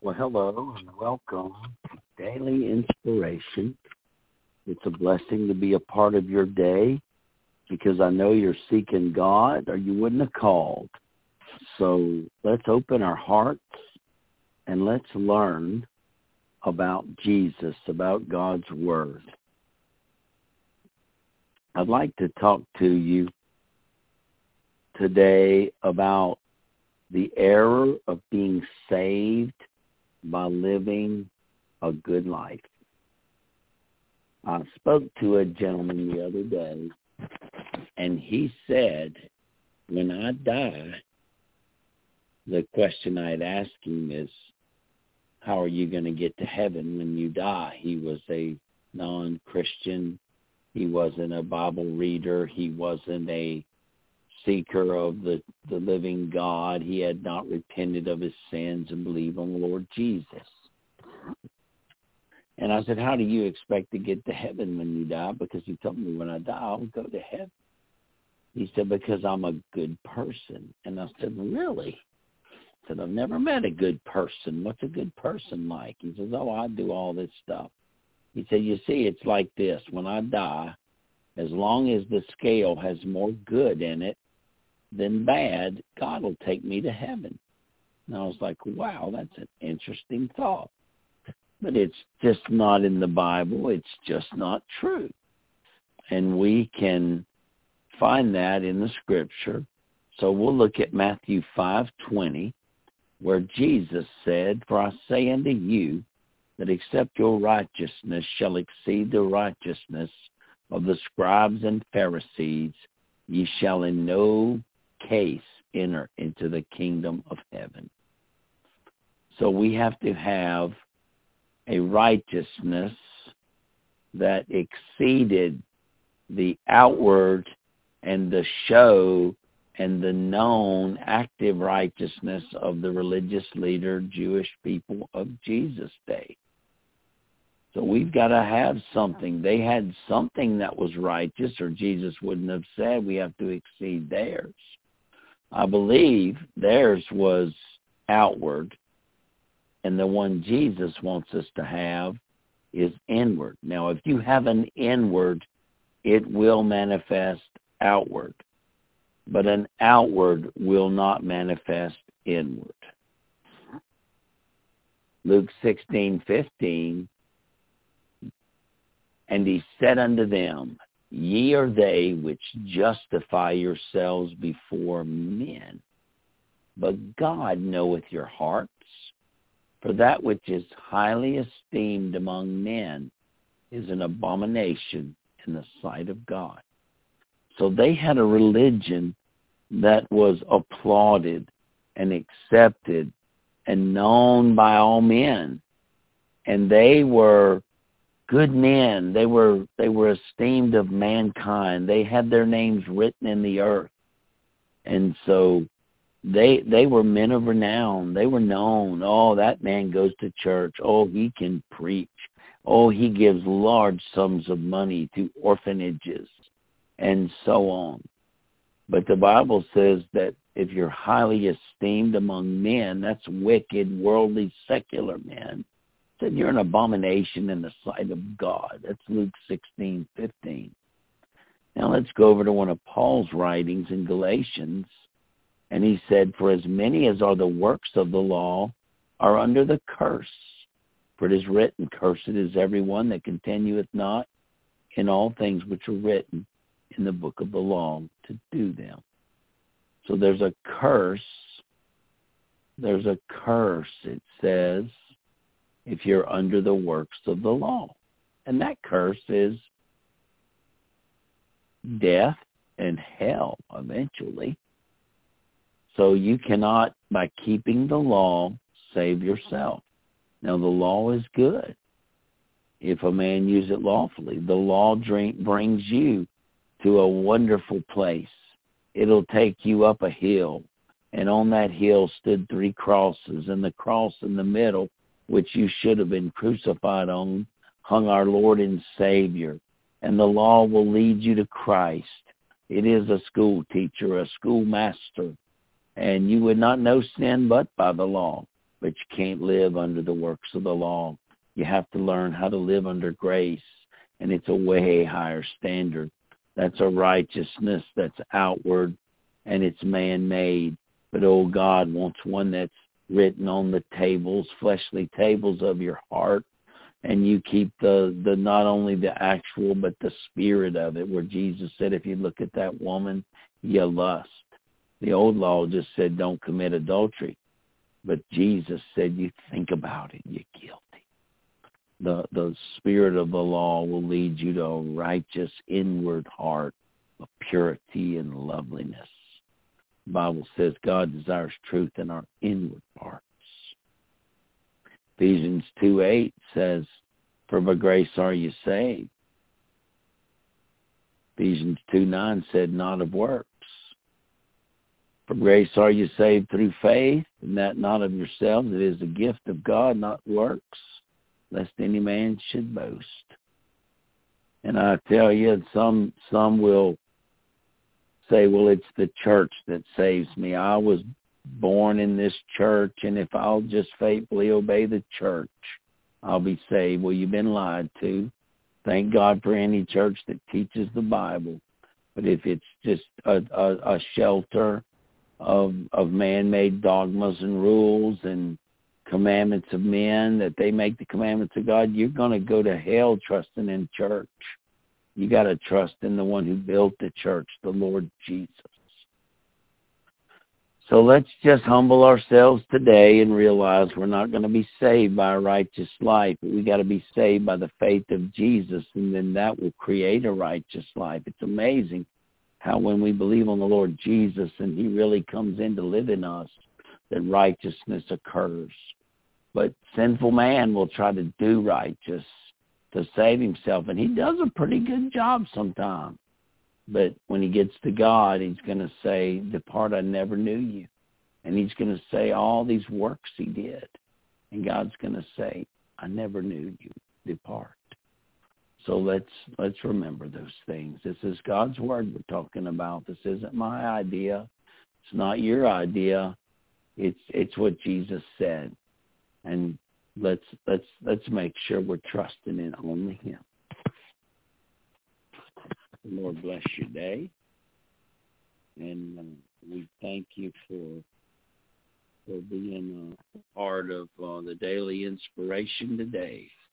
Well, hello and welcome to Daily Inspiration. It's a blessing to be a part of your day because I know you're seeking God or you wouldn't have called. So let's open our hearts and let's learn about Jesus, about God's Word. I'd like to talk to you today about the error of being saved by living a good life. I spoke to a gentleman the other day, and he said, when I die, the question I'd ask him is, how are you going to get to heaven when you die? He was a non-Christian. He wasn't a Bible reader. He wasn't a seeker of the living God. He had not repented of his sins and believed on the Lord Jesus. And I said, how do you expect to get to heaven when you die? Because he told me when I die, I'll go to heaven. He said, because I'm a good person. And I said, really? I said, I've never met a good person. What's a good person like? He says, oh, I do all this stuff. He said, you see, it's like this. When I die, as long as the scale has more good in it than bad, God will take me to heaven. And I was like, wow, that's an interesting thought. But it's just not in the Bible. It's just not true. And we can find that in the Scripture. So we'll look at Matthew 5:20, where Jesus said, for I say unto you, that except your righteousness shall exceed the righteousness of the scribes and Pharisees, ye shall in no case enter into the kingdom of heaven. So we have to have a righteousness that exceeded the outward and the show and the known active righteousness of the religious leader, Jewish people of Jesus' day. So we've got to have something. They had something that was righteous, or Jesus wouldn't have said we have to exceed theirs. I believe theirs was outward, and the one Jesus wants us to have is inward. Now, if you have an inward, it will manifest outward, but an outward will not manifest inward. Luke 16:15, and he said unto them, ye are they which justify yourselves before men, but God knoweth your hearts. For that which is highly esteemed among men is an abomination in the sight of God. So they had a religion that was applauded and accepted and known by all men. And they were good men. They were esteemed of mankind. They had their names written in the earth. And so they were men of renown. They were known. Oh, that man goes to church. Oh, he can preach. Oh, he gives large sums of money to orphanages and so on. But the Bible says that if you're highly esteemed among men, that's wicked, worldly, secular men, then you're an abomination in the sight of God. That's Luke 16:15. Now let's go over to one of Paul's writings in Galatians. And he said, for as many as are the works of the law are under the curse. For it is written, cursed is everyone that continueth not in all things which are written in the book of the law to do them. So there's a curse. There's a curse, it says, if you're under the works of the law. And that curse is death and hell eventually. So you cannot, by keeping the law, save yourself. Now, the law is good if a man use it lawfully. The law brings you to a wonderful place. It'll take you up a hill, and on that hill stood 3 crosses, and the cross in the middle, which you should have been crucified on, hung our Lord and Savior. And the law will lead you to Christ. It is a school teacher, a schoolmaster. And you would not know sin but by the law. but you can't live under the works of the law. You have to learn how to live under grace, and it's a way higher standard. That's a righteousness that's outward, and it's man-made. But, oh, God wants one that's written on the tables, fleshly tables of your heart, and you keep the not only the actual but the spirit of it, where Jesus said, if you look at that woman, you lust. The old law just said don't commit adultery, but Jesus said you think about it, you're guilty. The spirit of the law will lead you to a righteous inward heart of purity and loveliness. The Bible says God desires truth in our inward parts. Ephesians 2:8 says, for by grace are you saved. Ephesians 2:9 said, not of works. For grace are you saved through faith, and that not of yourselves. It is a gift of God, not works, lest any man should boast. And I tell you, some will say, well, it's the church that saves me. I was born in this church, and if I'll just faithfully obey the church, I'll be saved. Well, you've been lied to. Thank God for any church that teaches the Bible. But if it's just a shelter of man-made dogmas and rules and commandments of men, that they make the commandments of God, you're going to go to hell trusting in church. You got to trust in the one who built the church, the Lord Jesus. So let's just humble ourselves today and realize we're not going to be saved by a righteous life, but we got to be saved by the faith of Jesus, and then that will create a righteous life. It's amazing how when we believe on the Lord Jesus and he really comes in to live in us, that righteousness occurs. But sinful man will try to do righteous to save himself, and he does a pretty good job sometimes. But when he gets to God, he's going to say, depart, I never knew you. And he's going to say all these works he did. And God's going to say, I never knew you. Depart. So let's remember those things. This is God's word we're talking about. This isn't my idea. It's not your idea. It's what Jesus said. And let's make sure we're trusting in only him. The Lord bless your day, and we thank you for being a part of the daily inspiration today.